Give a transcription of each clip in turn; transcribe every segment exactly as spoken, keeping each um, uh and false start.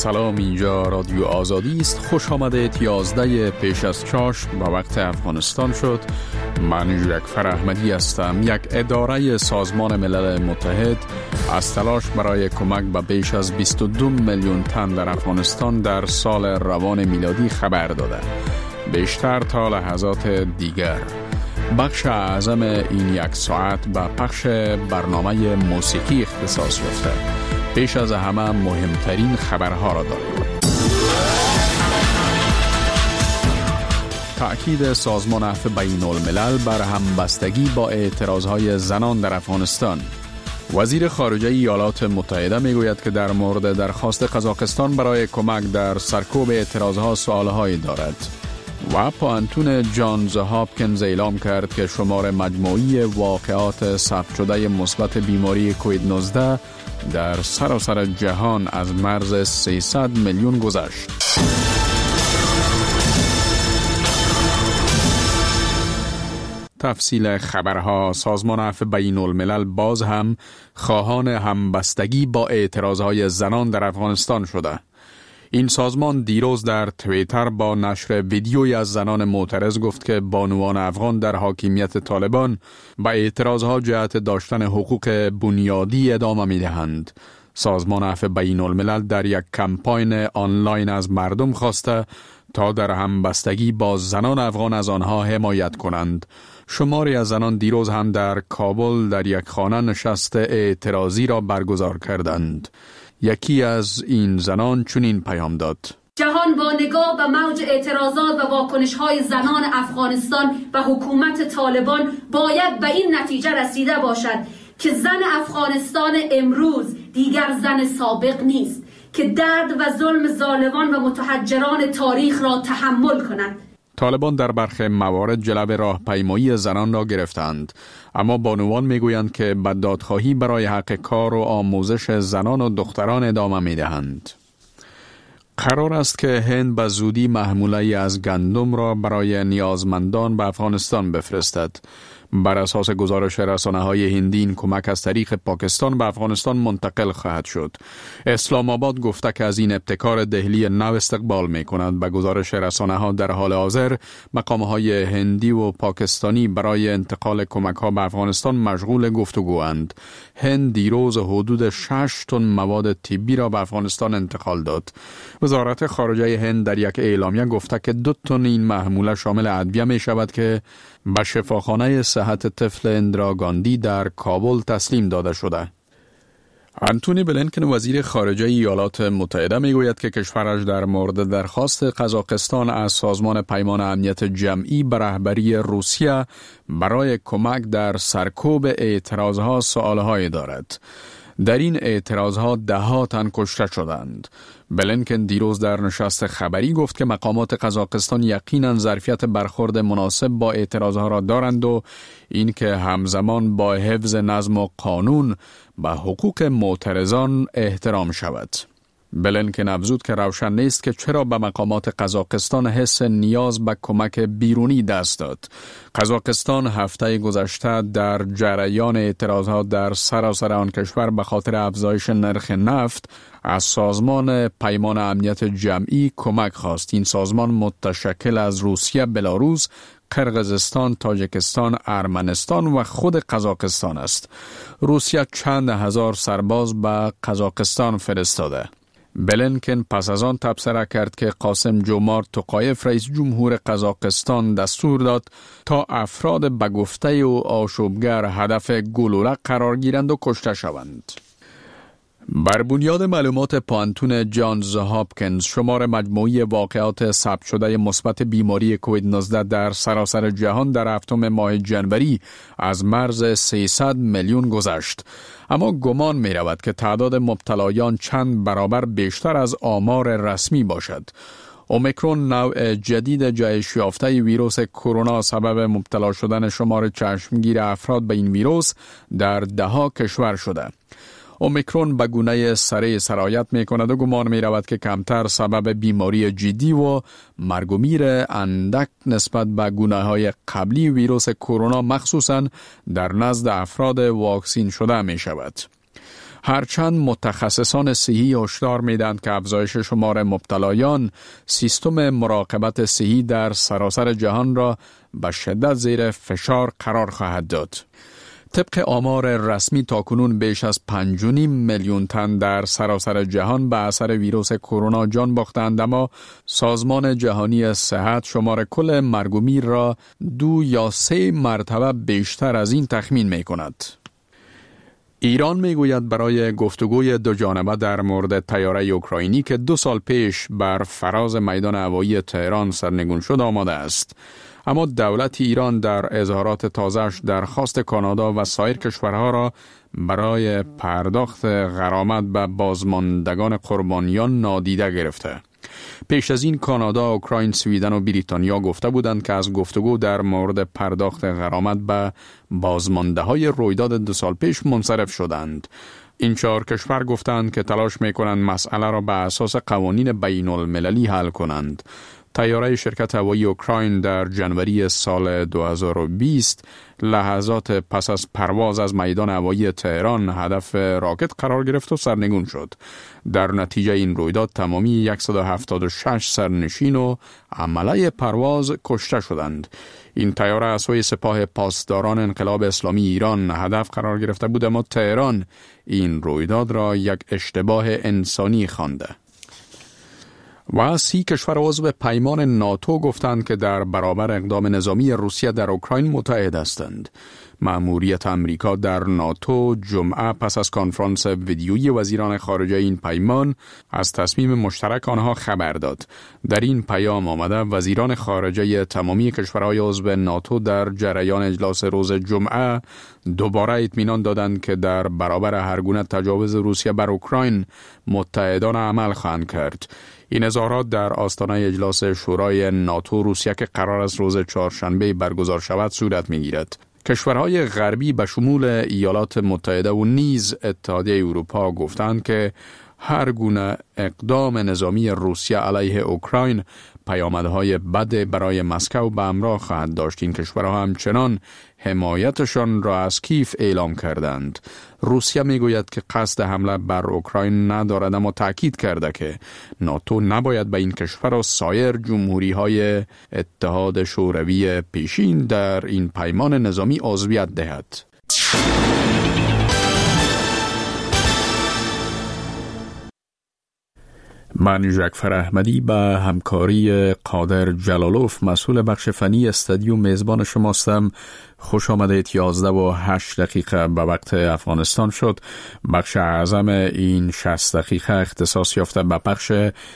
سلام، اینجا رادیو آزادی است. خوش آمدید. یازده پیش از چاشت با وقت افغانستان شد. من جعفر احمدی هستم. یک اداره سازمان ملل متحد از تلاش برای کمک به بیش از بیست و دو میلیون تن در افغانستان در سال روان میلادی خبر داده. بیشتر تا لحظات دیگر بخش اعظم این یک ساعت به پخش برنامه موسیقی اختصاص یافته. پیش از همه مهمترین خبرها را داریم. تأکید سازمان عفو بین الملل بر همبستگی با اعتراضهای زنان در افغانستان. وزیر خارجه ایالات متحده میگوید که در مورد درخواست قزاقستان برای کمک در سرکوب اعتراضها سوالهایی دارد. و پوانتون جانز هاپکینز اعلام کرد که شمار مجموعی واقعات ثبت شده مثبت بیماری کووید نوزده در سراسر جهان از مرز سیصد میلیون گذشت. تفصیل خبرها. سازمان عفو بین الملل باز هم خواهان همبستگی با اعتراضهای زنان در افغانستان شده. این سازمان دیروز در توییتر با نشر ویدیویی از زنان معترض گفت که بانوان افغان در حاکمیت طالبان به اعتراضها جهت داشتن حقوق بنیادی ادامه می دهند. سازمان عفو بین الملل در یک کمپاین آنلاین از مردم خواسته تا در همبستگی با زنان افغان از آنها حمایت کنند. شماری از زنان دیروز هم در کابل در یک خانه نشست اعتراضی را برگزار کردند. یکی از این زنان چنین پیام داد: جهان با نگاه به موج اعتراضات و واکنش‌های زنان افغانستان و حکومت طالبان باید به این نتیجه رسیده باشد که زن افغانستان امروز دیگر زن سابق نیست که درد و ظلم ظالمان و متحجران تاریخ را تحمل کند. طالبان در برخی موارد جلب راهپیمایی زنان را گرفتند، اما بانوان میگویند که به دادخواهی برای حق کار و آموزش زنان و دختران ادامه میدهند. قرار است که هند به زودی محموله از گندم را برای نیازمندان به افغانستان بفرستد. بر اساس گزارش رسانه‌های هندی این کمک از طریق پاکستان به افغانستان منتقل خواهد شد. اسلام آباد گفته که از این ابتکار دهلی نو استقبال می‌کند. به گزارش رسانه‌ها در حال حاضر مقام‌های هندی و پاکستانی برای انتقال کمک‌ها به افغانستان مشغول گفتگواند. هند دیروز حدود شش تن مواد طبی را به افغانستان انتقال داد. وزارت خارجه هند در یک اعلامیه گفته که دو تن این محموله شامل ادویه می‌شود که به شفاخانه صحت طفل اندرا گاندی در کابل تسلیم داده شده. انتونی بلینکن وزیر خارجه ایالات متحده میگوید که کشورش در مورد درخواست قزاقستان از سازمان پیمان امنیت جمعی به رهبری روسیه برای کمک در سرکوب اعتراضها سوالهایی دارد. در این اعتراضها ده ها تن کشته شدند. بلینکن دیروز در نشست خبری گفت که مقامات قزاقستان یقیناً ظرفیت برخورد مناسب با اعتراضها را دارند و این که همزمان با حفظ نظم و قانون به حقوق معترضان احترام شود. بلینکن افزود که روشن نیست که چرا به مقامات قزاقستان حس نیاز به کمک بیرونی دست داد. قزاقستان هفته گذشته در جریان اعتراضات در سراسر آن کشور به خاطر افزایش نرخ نفت از سازمان پیمان امنیت جمعی کمک خواست. این سازمان متشکل از روسیه، بلاروس، قرقیزستان، تاجیکستان، ارمنستان و خود قزاقستان است. روسیه چند هزار سرباز به قزاقستان فرستاده. بلینکن پس از آن تبصره کرد که قاسم جومارت توقایف رئیس جمهور قزاقستان دستور داد تا افراد به گفته و آشوبگر هدف گلوله قرار گیرند و کشته شوند. بر بنیاد معلومات پوانتون جانز هاپکینز شمار مجموعی واقعات ثبت شده مثبت بیماری کووید نوزده در سراسر جهان در هفتم ماه جنوری از مرز سیصد میلیون گذشت. اما گمان می رود که تعداد مبتلایان چند برابر بیشتر از آمار رسمی باشد. اومیکرون نوع جدید جهش یافته ویروس کرونا سبب مبتلا شدن شمار چشمگیر افراد به این ویروس در ده ها کشور شده. اومیکرون به گونه سریع سرایت می کند و گمان می رود که کمتر سبب بیماری جدی و مرگ و میر اندک نسبت به گونه های قبلی ویروس کرونا مخصوصاً در نزد افراد واکسین شده می شود. هرچند متخصصان صحی هشدار میدهند که افزایش شمار مبتلایان سیستم مراقبت صحی در سراسر جهان را به شدت زیر فشار قرار خواهد داد. طبق آمار رسمی تاکنون بیش از پنج و نیم میلیون تن در سراسر جهان به اثر ویروس کرونا جان باختند، اما سازمان جهانی صحت شمار کل مرگ و میر را دو یا سه مرتبه بیشتر از این تخمین می کند. ایران میگوید برای گفتگوی دو جانبه در مورد طیاره اوکراینی که دو سال پیش بر فراز میدان هوایی تهران سرنگون شد آماده است. اما دولت ایران در اظهارات تازه‌اش درخواست کانادا و سایر کشورها را برای پرداخت غرامت به بازماندگان قربانیان نادیده گرفته. پیش از این کانادا، اوکراین، سویدن و بریتانیا گفته بودند که از گفتگو در مورد پرداخت غرامت به بازمانده های رویداد دو سال پیش منصرف شدند. این چهار کشور گفتند که تلاش می‌کنند مسئله را به اساس قوانین بین المللی حل کنند. طیاره شرکت هوایی اوکراین در جنوری سال دو هزار و بیست لحظات پس از پرواز از میدان هوایی تهران هدف راکت قرار گرفت و سرنگون شد. در نتیجه این رویداد تمامی صد و هفتاد و شش سرنشین و عمله پرواز کشته شدند. این طیاره از سوی سپاه پاسداران انقلاب اسلامی ایران هدف قرار گرفته بود، اما تهران این رویداد را یک اشتباه انسانی خوانده. و سی کشور عضو پیمان ناتو گفتند که در برابر اقدام نظامی روسیه در اوکراین متحد هستند. مأموریت امریکا در ناتو جمعه پس از کنفرانس ویدیویی وزیران خارجه این پیمان از تصمیم مشترک آنها خبر داد. در این پیام آمده وزیران خارجه تمامی کشورهای عضو ناتو در جریان اجلاس روز جمعه دوباره اطمینان دادند که در برابر هر گونه تجاوز روسیه بر اوکراین متحدانه عمل خواهند کرد. این اظهارات در آستانه اجلاس شورای ناتو روسیه که قرار است روز چهارشنبه برگزار شود صورت می‌گیرد. کشورهای غربی به شمول ایالات متحده و نیز اتحادیه اروپا گفتند که هر گونه اقدام نظامی روسیه علیه اوکراین پیامدهای بد برای مسکو به همراه خواهد داشت. این کشورها همچنان حمایتشان را از کیف اعلام کردند. روسیه میگوید که قصد حمله بر اوکراین ندارد، اما تاکید کرده که ناتو نباید به این کشور و سایر جمهوری‌های اتحاد شوروی پیشین در این پیمان نظامی عضویت دهد. من جعفر احمدی به همکاری قادر جلالوف مسئول بخش فنی استودیو میزبان شماستم. خوش آمدید. یازده و هشت دقیقه به وقت افغانستان شد. بخش اعظم این شصت دقیقه اختصاص یافته به پخش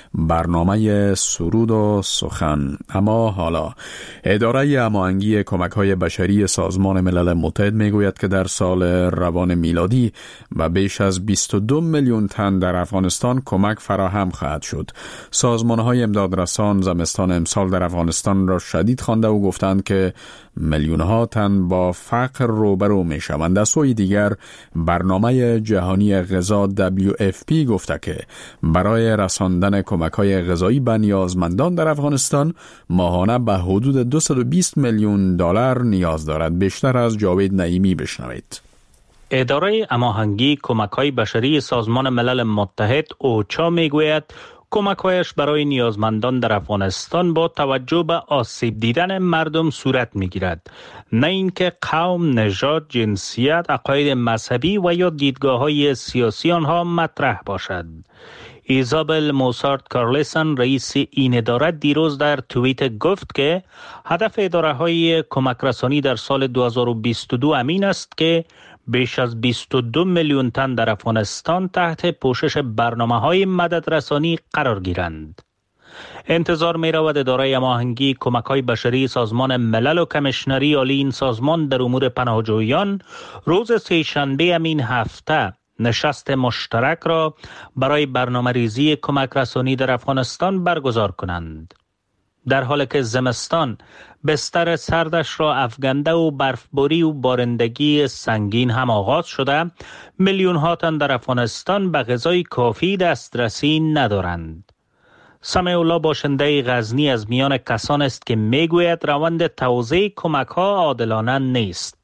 برنامه سرود و سخن. اما حالا اداره هماهنگی کمک‌های بشری سازمان ملل متحد میگوید که در سال روان میلادی و بیش از بیست و دو میلیون تن در افغانستان کمک فراهم خواهد شد. سازمان‌های امدادرسان زمستان امسال در افغانستان را شدید خوانده و گفتند که میلیون‌ها تن با فقر روبرو می‌شوند. از سوی دیگر برنامه جهانی غذا دبلیو اف پی گفته که برای رساندن کمک‌های غذایی به نیازمندان در افغانستان ماهانه به حدود دویست و بیست میلیون دلار نیاز دارد. بیشتر از جاوید نعیمی بشنوید. اداره هماهنگی کمک‌های بشری سازمان ملل متحد اوچا میگوید کمک‌هایش برای نیازمندان در افغانستان با توجه به آسیب دیدن مردم صورت می‌گیرد، نه اینکه قوم، نژاد، جنسیت، عقاید مذهبی و یا دیدگاه‌های سیاسی آنها مطرح باشد. ایزابل موسارت کارلسن رئیس این اداره دیروز در توییت گفت که هدف اداره‌های کمک رسانی در سال دو هزار و بیست و دو امین است که بیش از بیست و دو میلیون تن در افغانستان تحت پوشش برنامه‌های مددرسانی قرار گیرند. انتظار می رود اداره هماهنگی کمک‌های بشری سازمان ملل و کمیشنری عالی این سازمان در امور پناهجویان روز سه‌شنبه همین هفته نشست مشترک را برای برنامه‌ریزی کمک رسانی در افغانستان برگزار کنند. در حالی که زمستان بستر سردش را افکنده و برفباری و بارندگی سنگین هم آغاز شده، میلیون ها تن در افغانستان به غذای کافی دسترسی ندارند. سمیع الله باشنده غزنی از میان کسان است که میگوید روند توزیع کمک ها عادلانه نیست.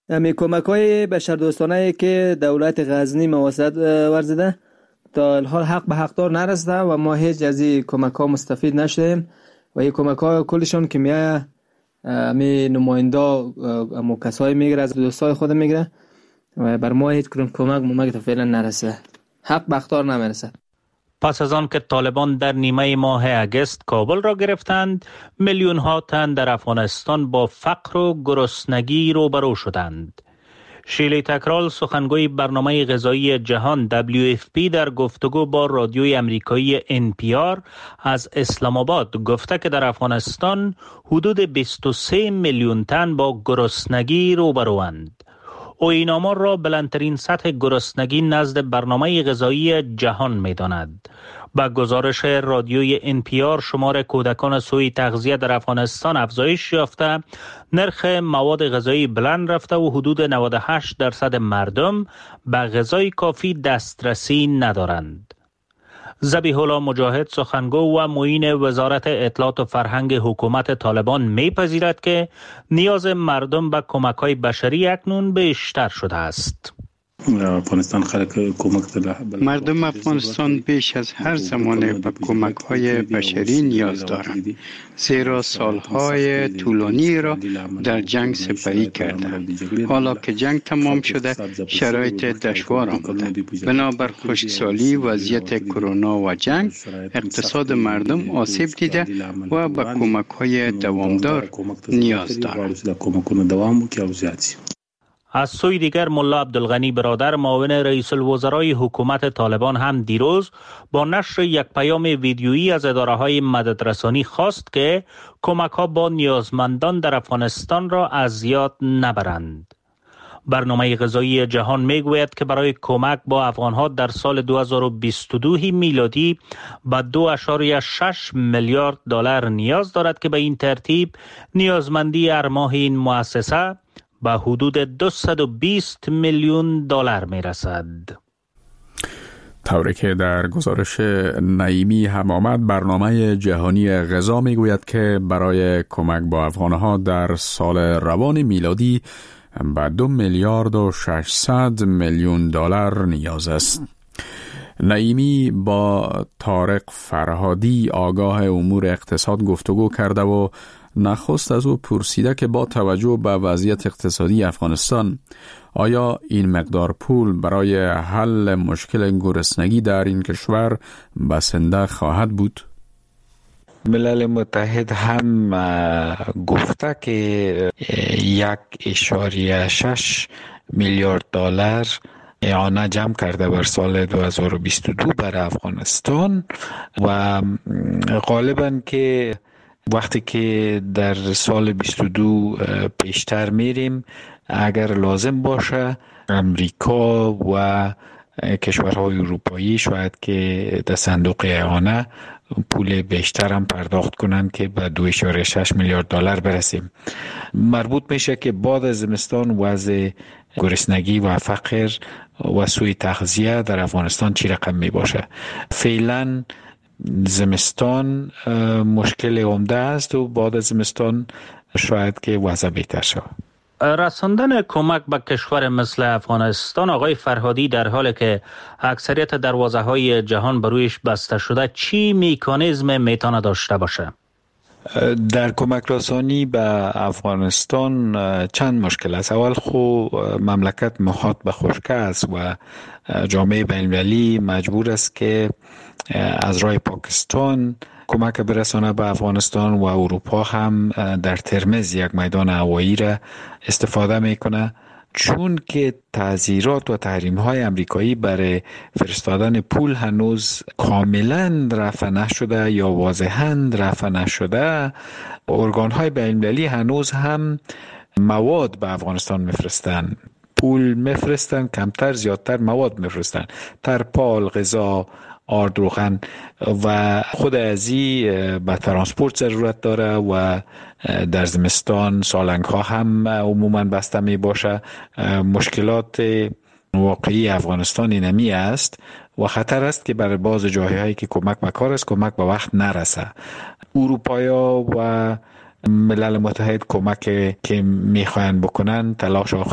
امی کمک های بشردوستانه که دولت غزنی مواسط ورزیده تا الحال حق به حقدار نرسیده و ما هیچ از این کمک ها مستفید نشدیم و این کمک ها کلشون که میایه امی نماینده و کسایی میگیره از دوستای خود میگیره و بر ما هیچ کدوم کمک ممکن تا فعلا نرسه، حق به حقدار نمیرسه. پس از آن که طالبان در نیمه ماه اگست کابل را گرفتند، میلیون ها تن در افغانستان با فقر و گرسنگی روبرو شدند. شیلی تکرال، سخنگوی برنامه غذایی جهان دبلیو اف پی، در گفتگو با رادیوی امریکایی ان پی آر از اسلام آباد گفته که در افغانستان حدود بیست و سه میلیون تن با گرسنگی روبروند. او این آمار را بلندترین سطح گرسنگی نزد برنامه غذایی جهان می داند. با گزارش رادیوی ان پی آر، شمار کودکان سوی تغذیه در افغانستان افزایش یافته، نرخ مواد غذایی بلند رفته و حدود نود و هشت درصد مردم به غذای کافی دسترسی ندارند. ذبیح الله مجاهد، سخنگو و معین وزارت اطلاعات و فرهنگ حکومت طالبان، میپذیرد که نیاز مردم به کمک‌های بشری اکنون بیشتر شده است. افغانستان خلق کمک مردم افغانستان بیش از هر زمانه به کمک‌های بشری نیاز دارند، زیرا سالهای طولانی را در جنگ سپری کردند. حالا که جنگ تمام شده، شرایط دشوار آمده. بنابر خشکسالی، وضعیت کرونا و جنگ، اقتصاد مردم آسیب دیده و به کمک‌های دوامدار نیاز دارند. از سوی دیگر، ملا عبدالغنی برادر، معاون رئیس الوزرای حکومت طالبان، هم دیروز با نشر یک پیام ویدیویی از اداره‌های مددرسانی خواست که کمک‌ها با نیازمندان در افغانستان را از یاد نبرند. برنامه غذایی جهان میگوید که برای کمک با افغان‌ها در سال دو هزار و بیست و دو میلادی به دو اشاریه شش میلیارد دلار نیاز دارد که به این ترتیب نیازمندی هر ماه این مؤسسه به حدود دویست و بیست میلیون دلار می رسد. طوری که در گزارش نعیمی هم آمد، برنامه جهانی غذا می گوید که برای کمک با افغانها در سال روان میلادی به دو میلیارد و ششصد میلیون دلار نیاز است. نعیمی با طارق فرهادی، آگاه امور اقتصاد، گفتگو کرده و نخست از او پرسیده که با توجه به وضعیت اقتصادی افغانستان آیا این مقدار پول برای حل مشکل گرسنگی در این کشور بسنده خواهد بود؟ ملل متحد هم گفته که یک اشاریه شش میلیارد دلار اعانه جمع کرده بر سال دو هزار و بیست و دو برای افغانستان و غالباً که وقتی که در سال بیست و دو پیشتر میریم، اگر لازم باشه امریکا و کشورهای اروپایی شاید که در صندوق اعانه پول بیشتر هم پرداخت کنند که به دو اشاره شش میلیارد دلار برسیم. مربوط میشه که بعد از زمستان وضع گرسنگی و فقر و سوء تغذیه در افغانستان چی رقم می باشه. فعلا زمستان مشکل عمده است و بعد از زمستان شاید که وضع بهتر شود. رساندن کمک به کشور مثل افغانستان، آقای فرهادی، در حالی که اکثریت دروازه های جهان بر رویش بسته شده، چی مکانیزم میتونه داشته باشه؟ در کمک رسانی به افغانستان چند مشکل است. اول خو مملکت محاط به خشکی است و جامعه بین‌المللی مجبور است که از راه پاکستان کمک برسانه به افغانستان و اروپا هم در ترمز یک میدان هوایی را استفاده میکنه، چون که تعزیرات و تحریم های امریکایی برای فرستادن پول هنوز کاملا رفع نشده یا واضحاً رفع نشده. ارگان های بین‌المللی هنوز هم مواد به افغانستان میفرستن، پول میفرستن، کمتر زیادتر مواد میفرستن، ترپال، غذا، آرد روغن و خود ازی به ترانسپورت ضرورت داره و در زمستان سالنگ ها هم عموما بسته می باشه. مشکلات واقعی افغانستان اینمی است و خطر است که برای بعض جاهایی که کمک به کار است کمک به وقت نرسه. اروپایا و ملل متحد کمک که میخواین بکنن تلاش